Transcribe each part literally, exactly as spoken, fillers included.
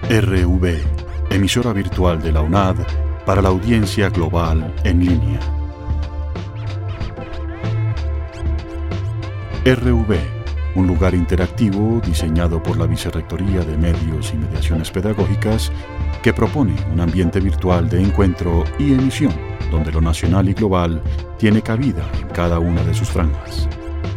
R V, emisora virtual de la UNAD para la audiencia global en línea. R V, un lugar interactivo diseñado por la Vicerrectoría de Medios y Mediaciones Pedagógicas que propone un ambiente virtual de encuentro y emisión donde lo nacional y global tiene cabida en cada una de sus franjas.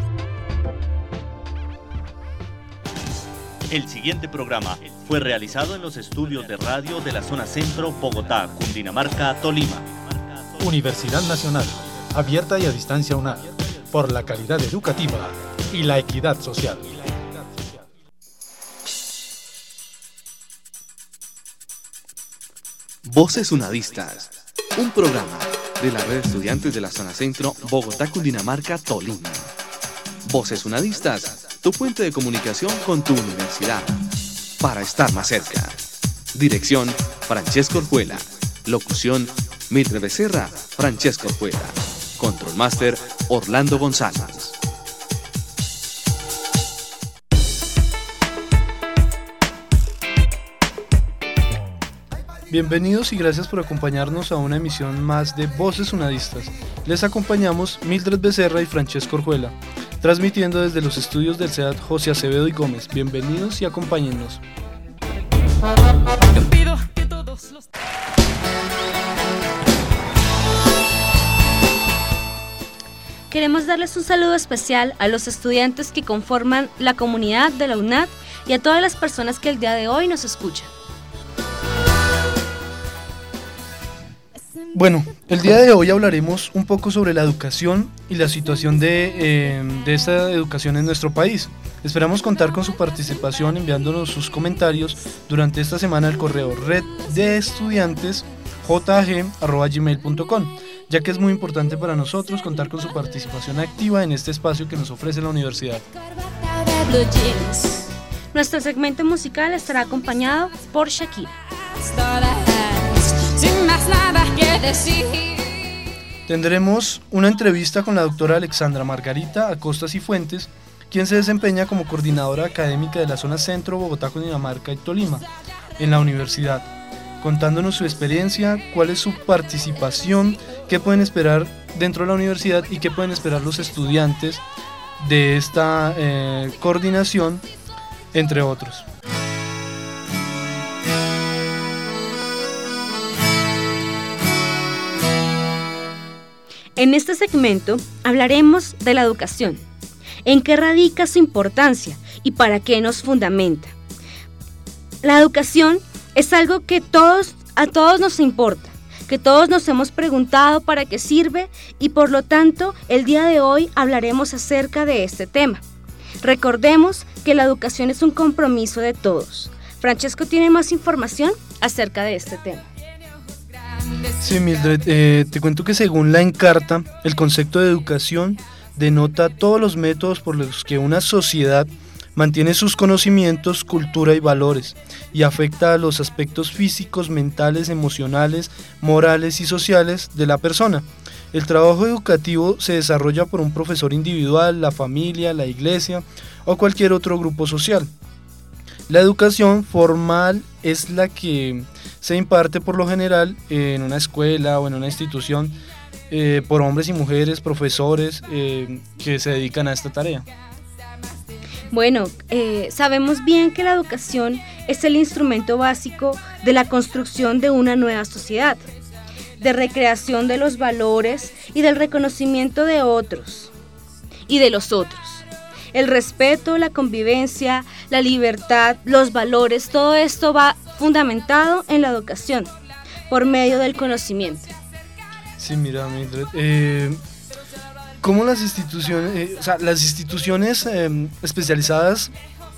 El siguiente programa fue realizado en los estudios de radio de la zona centro, Bogotá, Cundinamarca, Tolima. Universidad Nacional, abierta y a distancia UNAD, por la calidad educativa y la equidad social. Voces Unadistas, un programa de la red de estudiantes de la zona centro, Bogotá, Cundinamarca, Tolima. Voces Unadistas, tu puente de comunicación con tu universidad, para estar más cerca. Dirección, Francesco Orjuela. Locución, Mildred Becerra, Francesco Orjuela. Control Master, Orlando González. Bienvenidos y gracias por acompañarnos a una emisión más de Voces Unadistas. Les acompañamos Mildred Becerra y Francesco Orjuela, transmitiendo desde los estudios del C E A D José Acevedo y Gómez. Bienvenidos y acompáñennos. Queremos darles un saludo especial a los estudiantes que conforman la comunidad de la UNAD y a todas las personas que el día de hoy nos escuchan. Bueno, el día de hoy hablaremos un poco sobre la educación y la situación de, eh, de esta educación en nuestro país. Esperamos contar con su participación enviándonos sus comentarios durante esta semana al correo red de estudiantes j a g arroba gmail punto com, ya que es muy importante para nosotros contar con su participación activa en este espacio que nos ofrece la universidad. Nuestro segmento musical estará acompañado por Shakira. Sin más nada que decir. Tendremos una entrevista con la doctora Alexandra Margarita Acosta Cifuentes, quien se desempeña como coordinadora académica de la zona centro, Bogotá, Cundinamarca y Tolima, en la universidad, contándonos su experiencia, cuál es su participación, qué pueden esperar dentro de la universidad y qué pueden esperar los estudiantes de esta eh, coordinación, entre otros. En este segmento hablaremos de la educación, en qué radica su importancia y para qué nos fundamenta. La educación es algo que todos, a todos nos importa, que todos nos hemos preguntado para qué sirve y por lo tanto el día de hoy hablaremos acerca de este tema. Recordemos que la educación es un compromiso de todos. Francesco tiene más información acerca de este tema. Sí, Mildred, eh, te cuento que según la Encarta, el concepto de educación denota todos los métodos por los que una sociedad mantiene sus conocimientos, cultura y valores, y afecta a los aspectos físicos, mentales, emocionales, morales y sociales de la persona. El trabajo educativo se desarrolla por un profesor individual, la familia, la iglesia o cualquier otro grupo social. La educación formal es la que se imparte por lo general en una escuela o en una institución eh, por hombres y mujeres, profesores eh, que se dedican a esta tarea. Bueno, eh, sabemos bien que la educación es el instrumento básico de la construcción de una nueva sociedad, de recreación de los valores y del reconocimiento de otros y de los otros. El respeto, la convivencia, la libertad, los valores, todo esto va fundamentado en la educación, por medio del conocimiento. Sí, mira, Mildred, eh, ¿cómo las instituciones, eh, o sea, las instituciones eh, especializadas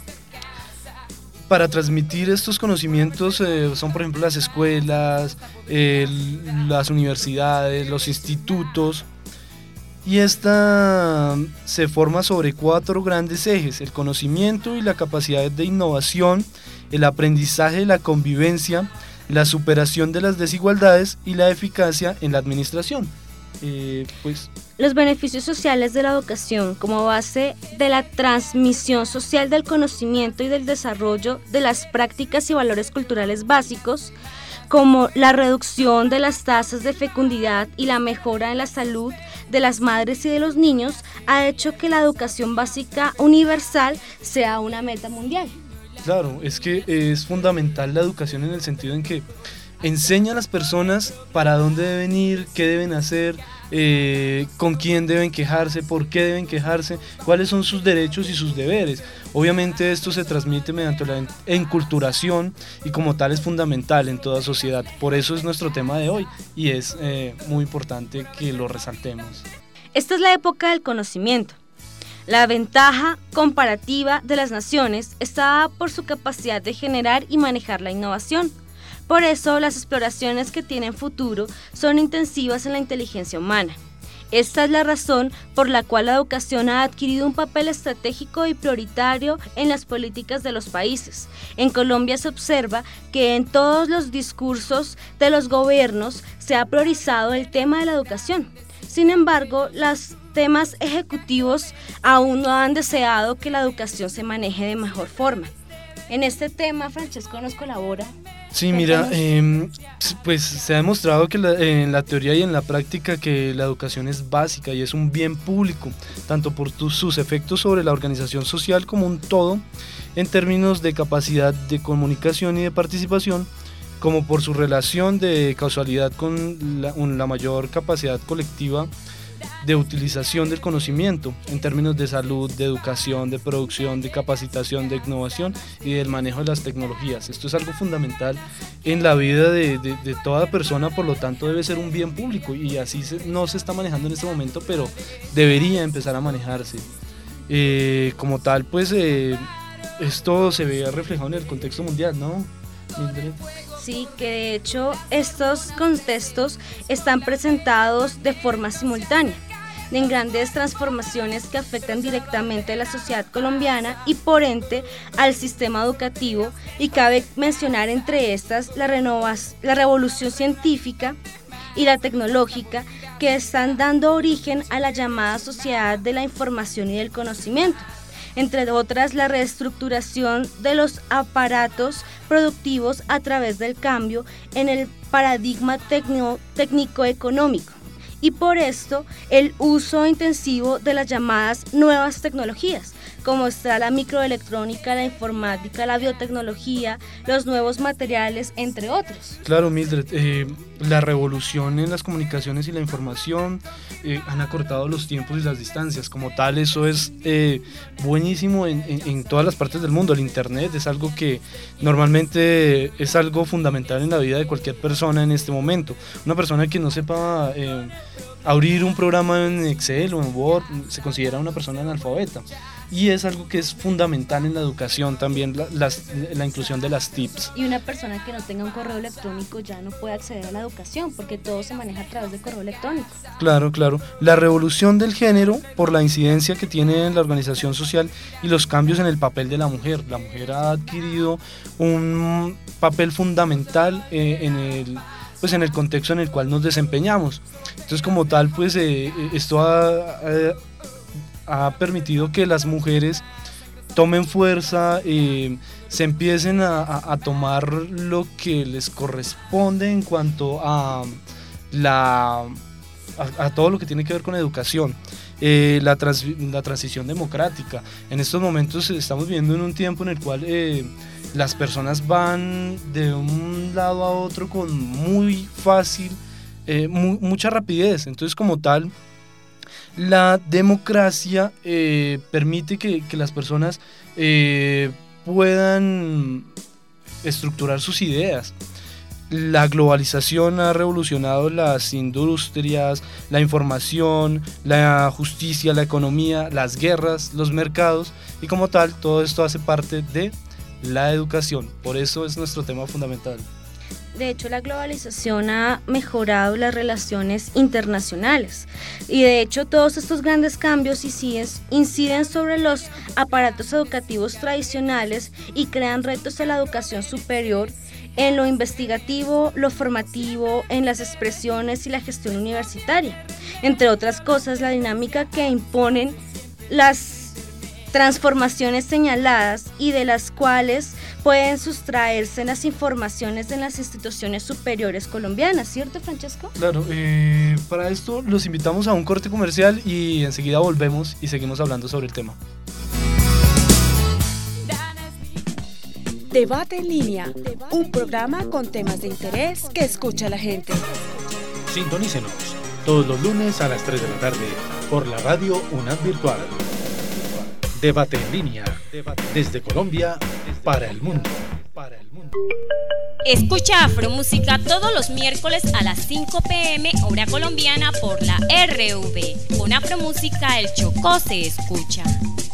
para transmitir estos conocimientos eh, son, por ejemplo, las escuelas, eh, las universidades, los institutos? Y esta se forma sobre cuatro grandes ejes: el conocimiento y la capacidad de innovación, el aprendizaje, la convivencia, la superación de las desigualdades y la eficacia en la administración. Eh, pues Los beneficios sociales de la educación como base de la transmisión social del conocimiento y del desarrollo de las prácticas y valores culturales básicos, como la reducción de las tasas de fecundidad y la mejora en la salud de las madres y de los niños, ha hecho que la educación básica universal sea una meta mundial. Claro, es que es fundamental la educación en el sentido en que enseña a las personas para dónde deben ir, qué deben hacer, eh, con quién deben quejarse, por qué deben quejarse, cuáles son sus derechos y sus deberes. Obviamente esto se transmite mediante la enculturación y como tal es fundamental en toda sociedad. Por eso es nuestro tema de hoy y es eh, muy importante que lo resaltemos. Esta es la época del conocimiento. La ventaja comparativa de las naciones está dada por su capacidad de generar y manejar la innovación. Por eso, las exploraciones que tienen futuro son intensivas en la inteligencia humana. Esta es la razón por la cual la educación ha adquirido un papel estratégico y prioritario en las políticas de los países. En Colombia se observa que en todos los discursos de los gobiernos se ha priorizado el tema de la educación. Sin embargo, los temas ejecutivos aún no han deseado que la educación se maneje de mejor forma. En este tema, Francesco nos colabora. Sí, mira, eh, pues se ha demostrado que la, en la teoría y en la práctica que la educación es básica y es un bien público, tanto por tu, sus efectos sobre la organización social como un todo, en términos de capacidad de comunicación y de participación, como por su relación de causalidad con la, la mayor capacidad colectiva de utilización del conocimiento en términos de salud, de educación, de producción, de capacitación, de innovación y del manejo de las tecnologías. Esto es algo fundamental en la vida de, de, de toda persona, por lo tanto debe ser un bien público y así se, no se está manejando en este momento, pero debería empezar a manejarse. Eh, como tal, pues eh, esto se ve reflejado en el contexto mundial, ¿no, Mildred? Sí, que de hecho estos contextos están presentados de forma simultánea, en grandes transformaciones que afectan directamente a la sociedad colombiana y por ende al sistema educativo, y cabe mencionar entre estas la, renovas, la revolución científica y la tecnológica, que están dando origen a la llamada sociedad de la información y del conocimiento. Entre otras, la reestructuración de los aparatos productivos a través del cambio en el paradigma técnico-económico, y por esto el uso intensivo de las llamadas nuevas tecnologías, como está la microelectrónica, la informática, la biotecnología, los nuevos materiales, entre otros. Claro, Mildred, eh, la revolución en las comunicaciones y la información eh, han acortado los tiempos y las distancias. Como tal, eso es eh, buenísimo en, en, en todas las partes del mundo. El internet es algo que normalmente es algo fundamental en la vida de cualquier persona en este momento. Una persona que no sepa eh, abrir un programa en Excel o en Word se considera una persona analfabeta. Y es algo que es fundamental en la educación también, la, las, la inclusión de las T I Cs. Y una persona que no tenga un correo electrónico ya no puede acceder a la educación, porque todo se maneja a través de correo electrónico. Claro, claro. La revolución del género por la incidencia que tiene en la organización social y los cambios en el papel de la mujer. La mujer ha adquirido un papel fundamental eh, en el... pues en el contexto en el cual nos desempeñamos. Entonces, como tal, pues eh, esto ha, ha, ha permitido que las mujeres tomen fuerza, eh, se empiecen a, a, a tomar lo que les corresponde en cuanto a, la, a, a todo lo que tiene que ver con educación. Eh, la, trans, la transición democrática. En estos momentos estamos viviendo en un tiempo en el cual eh, las personas van de un lado a otro con muy fácil, eh, mu mucha rapidez. Entonces, como tal, la democracia eh, permite que, que las personas eh, puedan estructurar sus ideas. La globalización ha revolucionado las industrias, la información, la justicia, la economía, las guerras, los mercados, y como tal, todo esto hace parte de la educación. Por eso es nuestro tema fundamental. De hecho, la globalización ha mejorado las relaciones internacionales, y de hecho todos estos grandes cambios inciden sobre los aparatos educativos tradicionales y crean retos a la educación superior, en lo investigativo, lo formativo, en las expresiones y la gestión universitaria. Entre otras cosas, la dinámica que imponen las transformaciones señaladas y de las cuales pueden sustraerse las informaciones en las instituciones superiores colombianas, ¿cierto, Francesco? Claro, eh, para esto los invitamos a un corte comercial y enseguida volvemos y seguimos hablando sobre el tema. Debate en línea, un programa con temas de interés que escucha la gente. Sintonícenos todos los lunes a las tres de la tarde por la radio UNAD Virtual. Debate en línea, desde Colombia para el mundo. Escucha Afromúsica todos los miércoles a las cinco pe eme hora colombiana por la erre ve. Con Afromúsica el Chocó se escucha.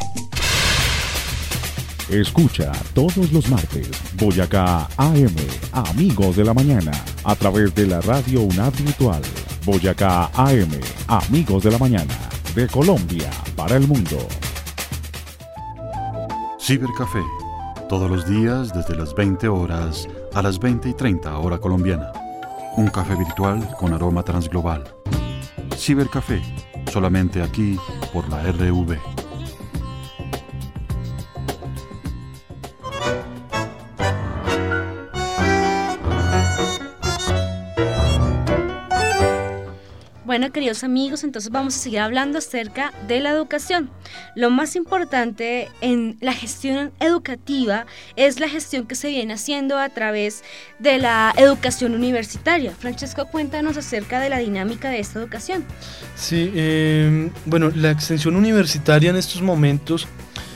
Escucha todos los martes Boyacá A M, Amigos de la Mañana, a través de la radio UNAD Virtual. Boyacá A M, Amigos de la Mañana, de Colombia para el mundo. Cibercafé, todos los días desde las veinte horas a las veinte y treinta hora colombiana. Un café virtual con aroma transglobal. Cibercafé, solamente aquí por la erre ve. Bueno, queridos amigos, entonces vamos a seguir hablando acerca de la educación. Lo más importante en la gestión educativa es la gestión que se viene haciendo a través de la educación universitaria. Francesco, cuéntanos acerca de la dinámica de esta educación. Sí, eh, bueno, la extensión universitaria en estos momentos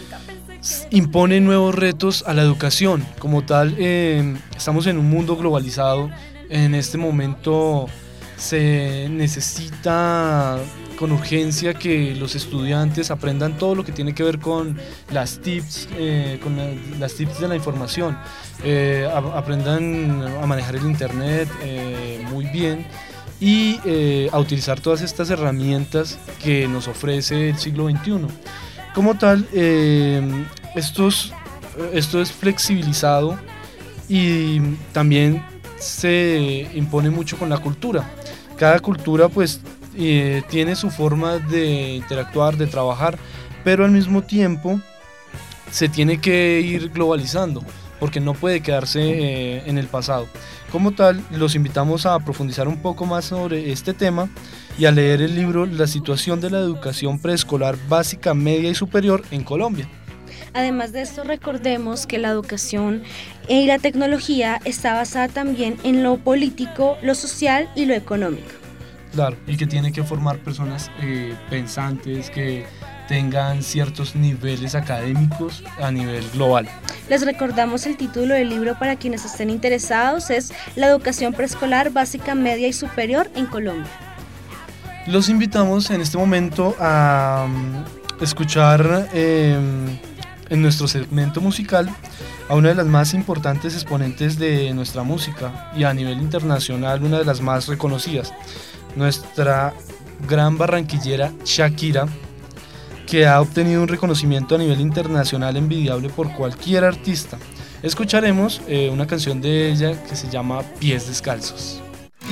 impone nuevos retos a la educación. Como tal, eh, estamos en un mundo globalizado. En este momento se necesita con urgencia que los estudiantes aprendan todo lo que tiene que ver con las tips, eh, con la, las tips de la información, eh, a, aprendan a manejar el internet eh, muy bien y eh, a utilizar todas estas herramientas que nos ofrece el siglo veintiuno. Como tal, eh, estos, esto es flexibilizado y también se impone mucho con la cultura. Cada cultura pues eh, tiene su forma de interactuar, de trabajar, pero al mismo tiempo se tiene que ir globalizando porque no puede quedarse eh, en el pasado. Como tal, los invitamos a profundizar un poco más sobre este tema y a leer el libro La situación de la educación preescolar básica, media y superior en Colombia. Además de esto, recordemos que la educación y la tecnología está basada también en lo político, lo social y lo económico. Claro, y que tiene que formar personas eh, pensantes, que tengan ciertos niveles académicos a nivel global. Les recordamos el título del libro para quienes estén interesados, es La educación preescolar básica, media y superior en Colombia. Los invitamos en este momento a um, escuchar eh, en nuestro segmento musical a una de las más importantes exponentes de nuestra música y a nivel internacional una de las más reconocidas, nuestra gran barranquillera Shakira, que ha obtenido un reconocimiento a nivel internacional envidiable por cualquier artista. Escucharemos eh, una canción de ella que se llama Pies Descalzos.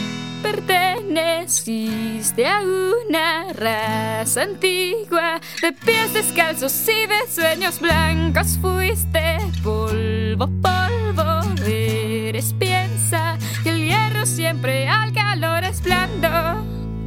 Perteneciste a una raza antigua, de pies descalzos y de sueños blancos. Fuiste polvo, polvo, eres, piensa que el hierro siempre al calor es blando.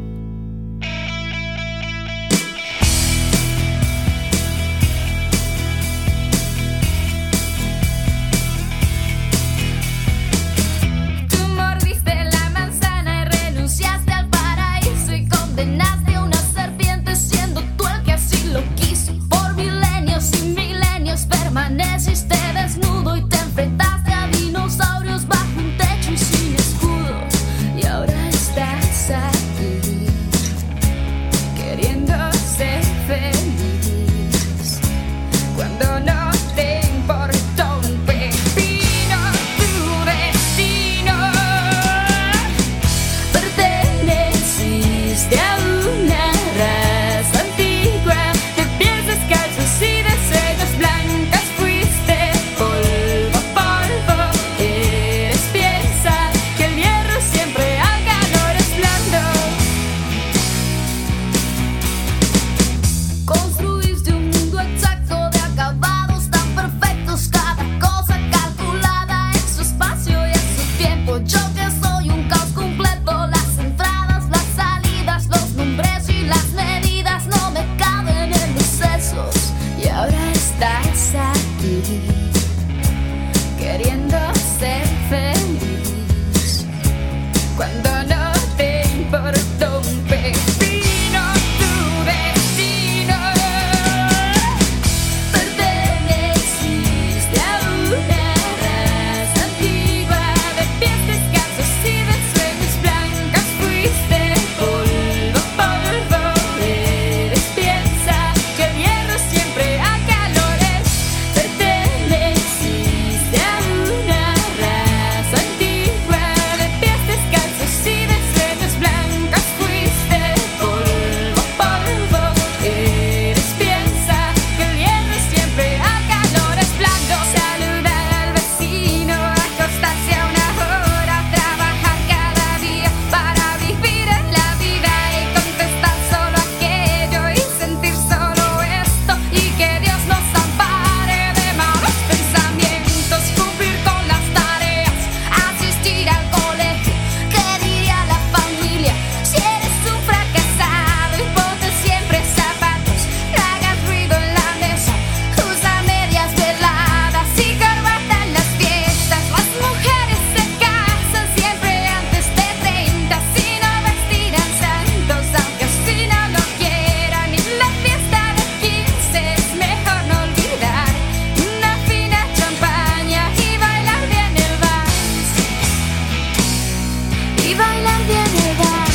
Condenaste a una serpiente siendo tú el que así lo quiso. Por milenios y milenios permaneciste desnudo y te enfrentaste a dinosaurios bajo un techo y sin escudo. Y ahora estás aquí, queriendo ser feliz, cuando no te importó un pepino tu destino. Perteneciste a una raza antigua, de pies descalzos y de sueños blancas. Fuiste queriendo ser feliz, cuando no te importa un pepino tu destino. Perteneciste a una raza antigua de pies descalzos y de sueños blancos. Fuiste polvo, polvo, eres piensa que el hierro siempre acalores. Perteneciste a una raza antigua de pies descalzos y de sueños blancos. Fuiste polvo, polvo, eres piensa que el hierro siempre acalores. Blando, saludar al vecino, acostarse a una hora, trabajar cada día para vivir en la vida y contestar solo aquello y sentir solo esto, y que Dios nos ampare de malos pensamientos, cumplir con las tareas, asistir al colegio. ¿Qué diría la familia si eres un fracasado? Y ponte siempre zapatos, no hagas ruido en la mesa, usa medias veladas y corbata en las fiestas. Las mujeres se casan siempre antes de treinta, si no vestirán santos, aunque si no lo quieran. Y la fiesta de quince es mejor no olvidar una fina champaña y bailar bien el vals, y bailar bien el vals.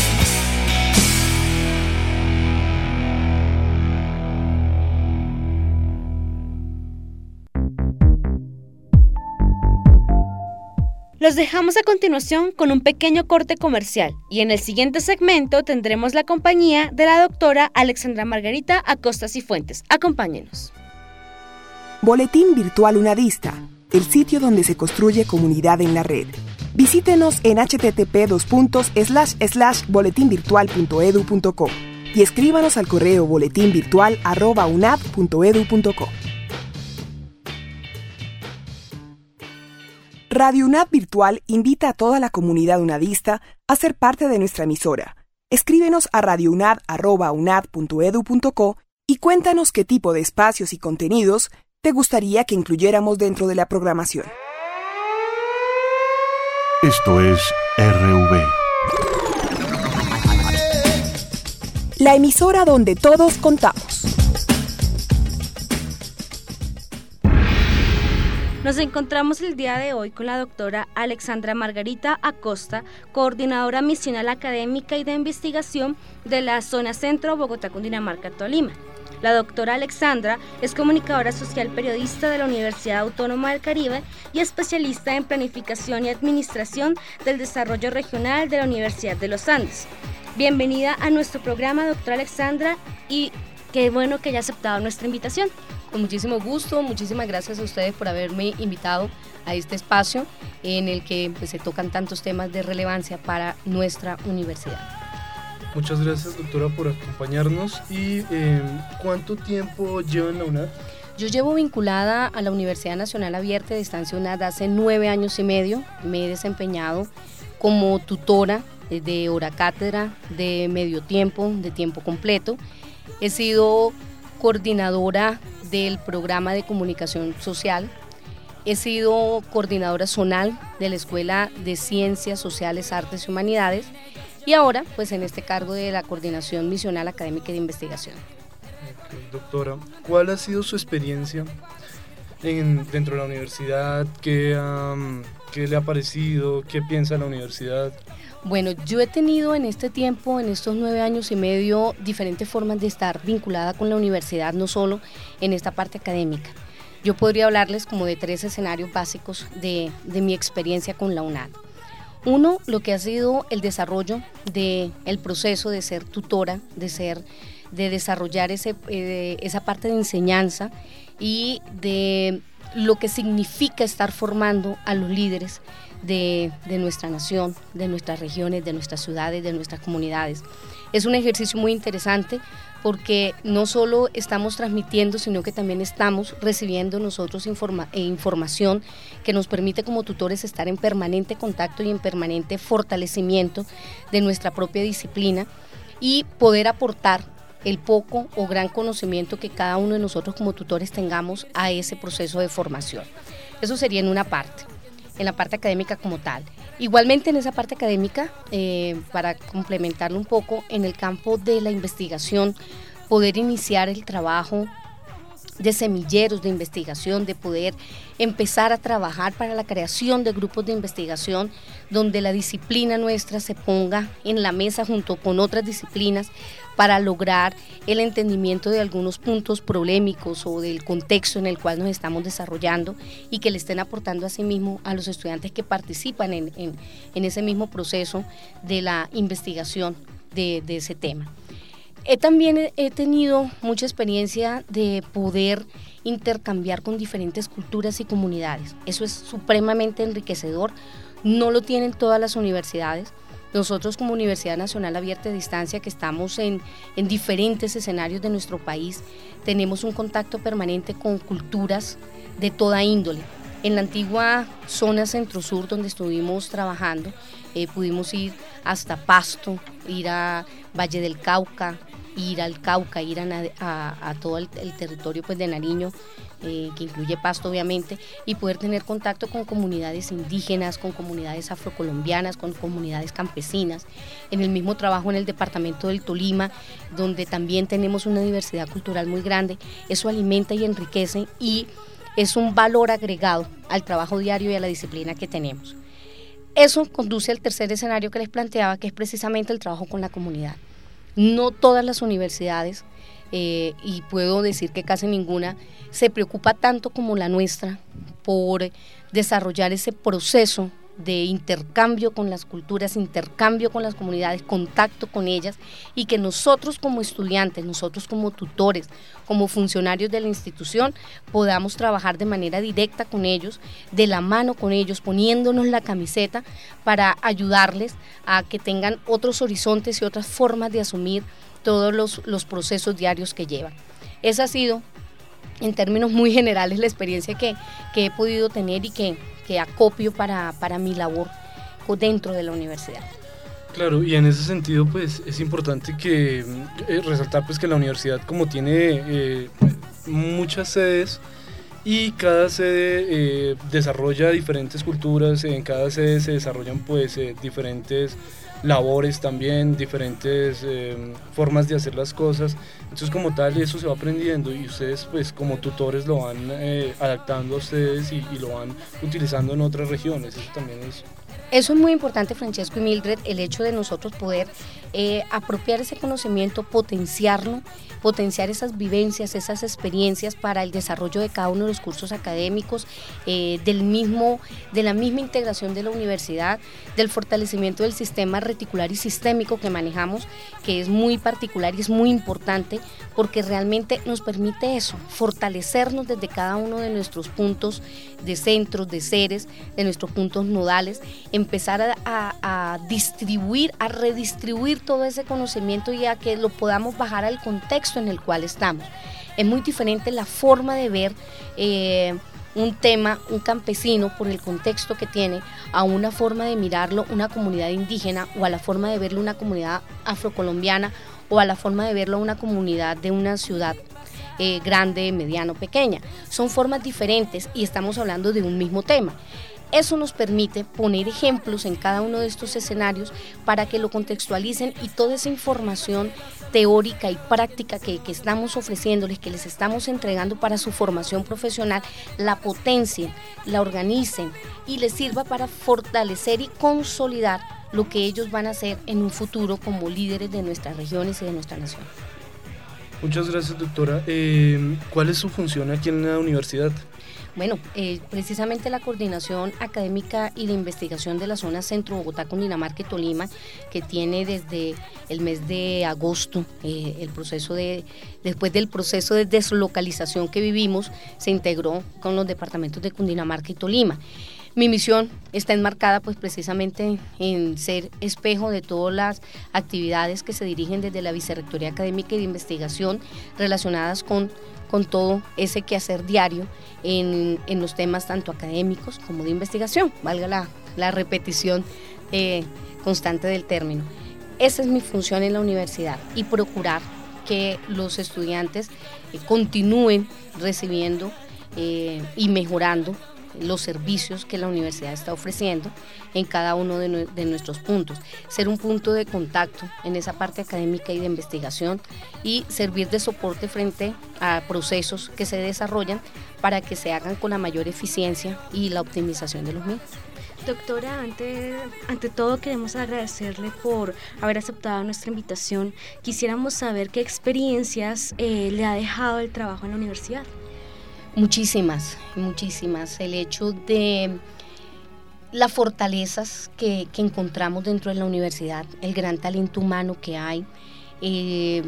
Los dejamos a continuación con un pequeño corte comercial y en el siguiente segmento tendremos la compañía de la doctora Alexandra Margarita Acosta Cifuentes. Acompáñenos. Boletín Virtual UNADista, el sitio donde se construye comunidad en la red. Visítenos en hache te te pe dos puntos slash slash boletín virtual punto edu punto co y escríbanos al correo boletinvirtual arroba unad punto edu punto co. Radio UNAD Virtual invita a toda la comunidad unadista a ser parte de nuestra emisora. Escríbenos a radiounad arroba unad punto edu punto co y cuéntanos qué tipo de espacios y contenidos te gustaría que incluyéramos dentro de la programación. Esto es R V. La emisora donde todos contamos. Nos encontramos el día de hoy con la doctora Alexandra Margarita Acosta, coordinadora misional académica y de investigación de la Zona Centro Bogotá, Cundinamarca, Tolima. La doctora Alexandra es comunicadora social periodista de la Universidad Autónoma del Caribe y especialista en planificación y administración del desarrollo regional de la Universidad de los Andes. Bienvenida a nuestro programa, doctora Alexandra, y qué bueno que haya aceptado nuestra invitación. Con muchísimo gusto, muchísimas gracias a ustedes por haberme invitado a este espacio en el que pues, se tocan tantos temas de relevancia para nuestra universidad. Muchas gracias, doctora, por acompañarnos. ¿Y eh, cuánto tiempo lleva en la UNAD? Yo llevo vinculada a la Universidad Nacional Abierta de Estancia UNAD hace nueve años y medio. Me he desempeñado como tutora de hora cátedra, de medio tiempo, de tiempo completo. He sido coordinadora del programa de comunicación social. He sido coordinadora zonal de la Escuela de Ciencias Sociales, Artes y Humanidades y ahora pues en este cargo de la coordinación misional académica y de investigación. Okay, doctora, ¿cuál ha sido su experiencia en, dentro de la universidad? ¿Qué, um, ¿Qué le ha parecido? ¿Qué piensa la universidad? Bueno, yo he tenido en este tiempo, en estos nueve años y medio, diferentes formas de estar vinculada con la universidad, no solo en esta parte académica. Yo podría hablarles como de tres escenarios básicos de, de mi experiencia con la UNAD. Uno, lo que ha sido el desarrollo del proceso de ser tutora, de ser, de desarrollar ese, eh, esa parte de enseñanza y de lo que significa estar formando a los líderes De, de nuestra nación, de nuestras regiones, de nuestras ciudades, de nuestras comunidades. Es un ejercicio muy interesante porque no solo estamos transmitiendo, sino que también estamos recibiendo nosotros informa- eh, información que nos permite como tutores estar en permanente contacto y en permanente fortalecimiento de nuestra propia disciplina y poder aportar el poco o gran conocimiento que cada uno de nosotros como tutores tengamos a ese proceso de formación. Eso sería en una parte, en la parte académica como tal. Igualmente en esa parte académica, eh, para complementarlo un poco, en el campo de la investigación, poder iniciar el trabajo de semilleros de investigación, de poder empezar a trabajar para la creación de grupos de investigación donde la disciplina nuestra se ponga en la mesa junto con otras disciplinas para lograr el entendimiento de algunos puntos polémicos o del contexto en el cual nos estamos desarrollando y que le estén aportando a sí mismo a los estudiantes que participan en, en, en ese mismo proceso de la investigación de, de ese tema. He también he tenido mucha experiencia de poder intercambiar con diferentes culturas y comunidades. Eso es supremamente enriquecedor, no lo tienen todas las universidades. Nosotros como Universidad Nacional Abierta de Distancia, que estamos en, en diferentes escenarios de nuestro país, tenemos un contacto permanente con culturas de toda índole. En la antigua zona centro-sur donde estuvimos trabajando, eh, pudimos ir hasta Pasto, ir a Valle del Cauca, ir al Cauca, ir a, a, a todo el, el territorio pues, de Nariño, eh, que incluye Pasto obviamente, y poder tener contacto con comunidades indígenas, con comunidades afrocolombianas, con comunidades campesinas. En el mismo trabajo en el departamento del Tolima, donde también tenemos una diversidad cultural muy grande, eso alimenta y enriquece y es un valor agregado al trabajo diario y a la disciplina que tenemos. Eso conduce al tercer escenario que les planteaba, que es precisamente el trabajo con la comunidad. No todas las universidades, eh, y puedo decir que casi ninguna, se preocupa tanto como la nuestra por desarrollar ese proceso de intercambio con las culturas, intercambio con las comunidades, contacto con ellas, y que nosotros como estudiantes, nosotros como tutores, como funcionarios de la institución, podamos trabajar de manera directa con ellos, de la mano con ellos, poniéndonos la camiseta para ayudarles a que tengan otros horizontes y otras formas de asumir todos los, los procesos diarios que llevan. Esa ha sido, en términos muy generales, la experiencia que, que he podido tener y que, que acopio para, para mi labor dentro de la universidad. Claro, y en ese sentido pues es importante que eh, resaltar pues que la universidad, como tiene eh, muchas sedes y cada sede eh, desarrolla diferentes culturas, en cada sede se desarrollan pues eh, diferentes labores también, diferentes eh, formas de hacer las cosas. Entonces como tal eso se va aprendiendo y ustedes pues como tutores lo van eh, adaptando a ustedes y, y lo van utilizando en otras regiones. Eso también es... Eso es muy importante, Francesco y Mildred, el hecho de nosotros poder eh, apropiar ese conocimiento, potenciarlo, potenciar esas vivencias, esas experiencias para el desarrollo de cada uno de los cursos académicos, eh, del mismo, de la misma integración de la universidad, del fortalecimiento del sistema reticular y sistémico que manejamos, que es muy particular y es muy importante porque realmente nos permite eso, fortalecernos desde cada uno de nuestros puntos de centros, de seres, de nuestros puntos nodales, empezar a, a, a distribuir, a redistribuir todo ese conocimiento y a que lo podamos bajar al contexto en el cual estamos. Es muy diferente la forma de ver eh, un tema, un campesino, por el contexto que tiene, a una forma de mirarlo una comunidad indígena, o a la forma de verlo una comunidad afrocolombiana, o a la forma de verlo una comunidad de una ciudad eh, grande, mediano, pequeña. Son formas diferentes y estamos hablando de un mismo tema. Eso nos permite poner ejemplos en cada uno de estos escenarios para que lo contextualicen y toda esa información teórica y práctica que, que estamos ofreciéndoles, que les estamos entregando para su formación profesional, la potencien, la organicen y les sirva para fortalecer y consolidar lo que ellos van a hacer en un futuro como líderes de nuestras regiones y de nuestra nación. Muchas gracias, doctora. Eh, ¿Cuál es su función aquí en la universidad? Bueno, eh, precisamente la coordinación académica y de investigación de la zona centro Bogotá, Cundinamarca y Tolima, que tiene desde el mes de agosto eh, el proceso de, después del proceso de deslocalización que vivimos, se integró con los departamentos de Cundinamarca y Tolima. Mi misión está enmarcada pues precisamente en ser espejo de todas las actividades que se dirigen desde la Vicerrectoría Académica y de Investigación relacionadas con, con todo ese quehacer diario en, en los temas tanto académicos como de investigación, valga la, la repetición eh, constante del término. Esa es mi función en la universidad y procurar que los estudiantes eh, continúen recibiendo eh, y mejorando los servicios que la universidad está ofreciendo en cada uno de, nu- de nuestros puntos. Ser un punto de contacto en esa parte académica y de investigación y servir de soporte frente a procesos que se desarrollan para que se hagan con la mayor eficiencia y la optimización de los mismos. Doctora, ante, ante todo queremos agradecerle por haber aceptado nuestra invitación. Quisiéramos saber qué experiencias eh, le ha dejado el trabajo en la universidad. Muchísimas, muchísimas. El hecho de las fortalezas que, que encontramos dentro de la universidad, el gran talento humano que hay. Eh,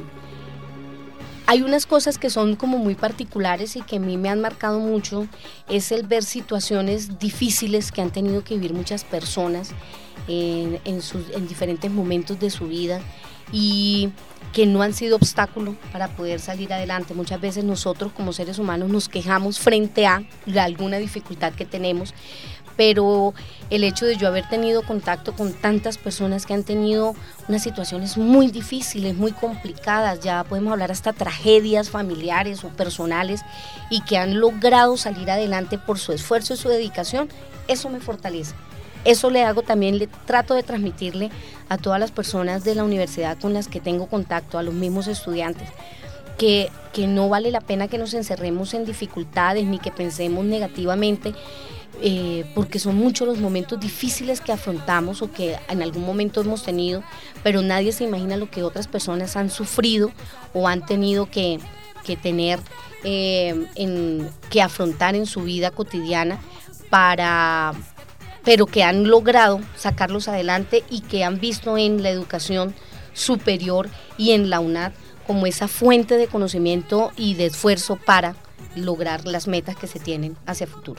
hay unas cosas que son como muy particulares y que a mí me han marcado mucho, es el ver situaciones difíciles que han tenido que vivir muchas personas en, en, sus, en diferentes momentos de su vida y que no han sido obstáculo para poder salir adelante. Muchas veces nosotros como seres humanos nos quejamos frente a alguna dificultad que tenemos, pero el hecho de yo haber tenido contacto con tantas personas que han tenido unas situaciones muy difíciles, muy complicadas, ya podemos hablar hasta tragedias familiares o personales, y que han logrado salir adelante por su esfuerzo y su dedicación, eso me fortalece. Eso le hago también, le trato de transmitirle a todas las personas de la universidad con las que tengo contacto, a los mismos estudiantes, que, que no vale la pena que nos encerremos en dificultades ni que pensemos negativamente, eh, porque son muchos los momentos difíciles que afrontamos o que en algún momento hemos tenido, pero nadie se imagina lo que otras personas han sufrido o han tenido que, que tener, eh, en, que afrontar en su vida cotidiana para... pero que han logrado sacarlos adelante y que han visto en la educación superior y en la UNAD como esa fuente de conocimiento y de esfuerzo para lograr las metas que se tienen hacia el futuro.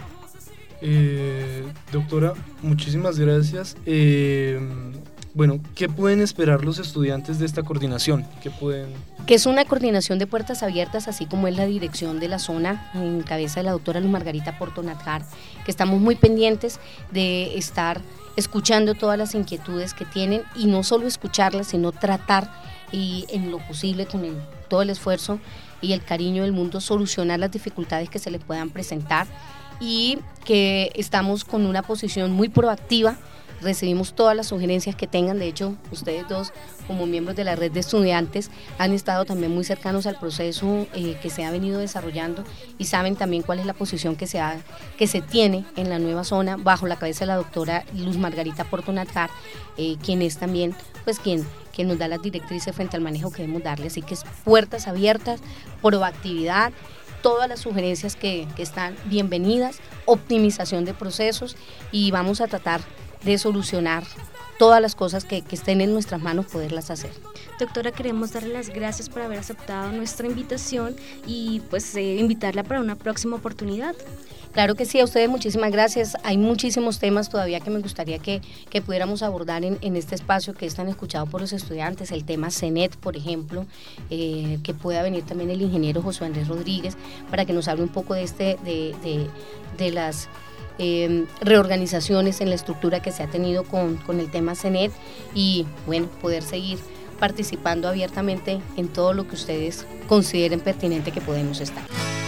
Eh, doctora, muchísimas gracias. Eh, bueno, ¿qué pueden esperar los estudiantes de esta coordinación? ¿Qué pueden...? Que es una coordinación de puertas abiertas, así como es la dirección de la zona, en cabeza de la doctora Luz Margarita Porto Natjar, que estamos muy pendientes de estar escuchando todas las inquietudes que tienen, y no solo escucharlas, sino tratar y en lo posible con el, todo el esfuerzo y el cariño del mundo solucionar las dificultades que se les puedan presentar, y que estamos con una posición muy proactiva. Recibimos todas las sugerencias que tengan. De hecho, ustedes dos, como miembros de la red de estudiantes, han estado también muy cercanos al proceso eh, que se ha venido desarrollando, y saben también cuál es la posición que se, ha, que se tiene en la nueva zona bajo la cabeza de la doctora Luz Margarita Porto Natjar, eh, quien es también pues quien, quien nos da las directrices frente al manejo que debemos darle. Así que es puertas abiertas, proactividad, todas las sugerencias que, que están bienvenidas, optimización de procesos, y vamos a tratar de solucionar todas las cosas que, que estén en nuestras manos, poderlas hacer. Doctora, queremos darle las gracias por haber aceptado nuestra invitación y pues eh, invitarla para una próxima oportunidad. Claro que sí, a ustedes muchísimas gracias. Hay muchísimos temas todavía que me gustaría que, que pudiéramos abordar en, en este espacio que es tan escuchado por los estudiantes. El tema CENET, por ejemplo, eh, que pueda venir también el ingeniero José Andrés Rodríguez para que nos hable un poco de, este, de, de, de las eh, reorganizaciones en la estructura que se ha tenido con, con el tema CENET, y bueno, poder seguir participando abiertamente en todo lo que ustedes consideren pertinente que podemos estar.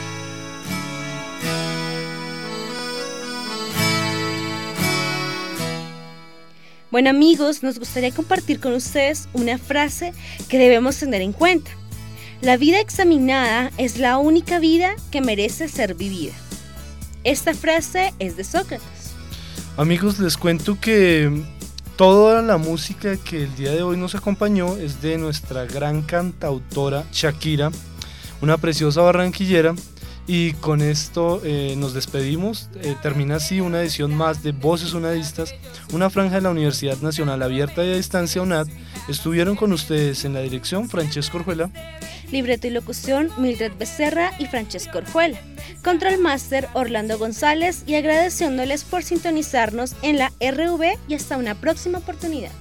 Bueno, amigos, nos gustaría compartir con ustedes una frase que debemos tener en cuenta. La vida examinada es la única vida que merece ser vivida. Esta frase es de Sócrates. Amigos, les cuento que toda la música que el día de hoy nos acompañó es de nuestra gran cantautora Shakira, una preciosa barranquillera. Y con esto eh, nos despedimos. Eh, termina así una edición más de Voces Unadistas, una franja de la Universidad Nacional Abierta y a Distancia UNAD. Estuvieron con ustedes en la dirección Francesco Orjuela, libreto y locución Mildred Becerra y Francesco Orjuela, Control Master Orlando González, y agradeciéndoles por sintonizarnos en la R V, y hasta una próxima oportunidad.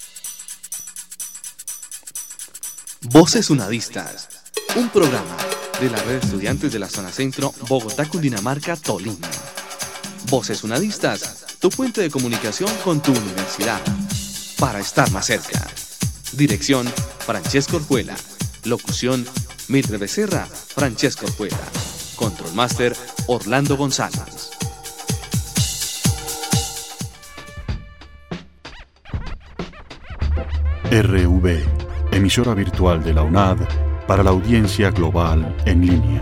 Voces Unadistas, un programa de la red de estudiantes de la zona centro Bogotá, Cundinamarca, Tolima. Voces Unadistas, tu puente de comunicación con tu universidad. Para estar más cerca. Dirección, Francesco Orjuela. Locución, Mildred Becerra, Francesco Orjuela. Control Master, Orlando González. R V, emisora virtual de la UNAD para la audiencia global en línea.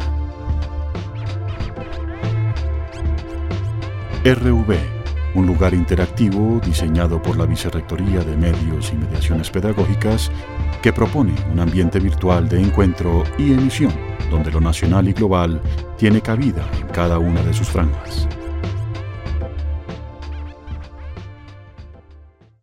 R V, un lugar interactivo diseñado por la Vicerrectoría de Medios y Mediaciones Pedagógicas que propone un ambiente virtual de encuentro y emisión donde lo nacional y global tiene cabida en cada una de sus franjas.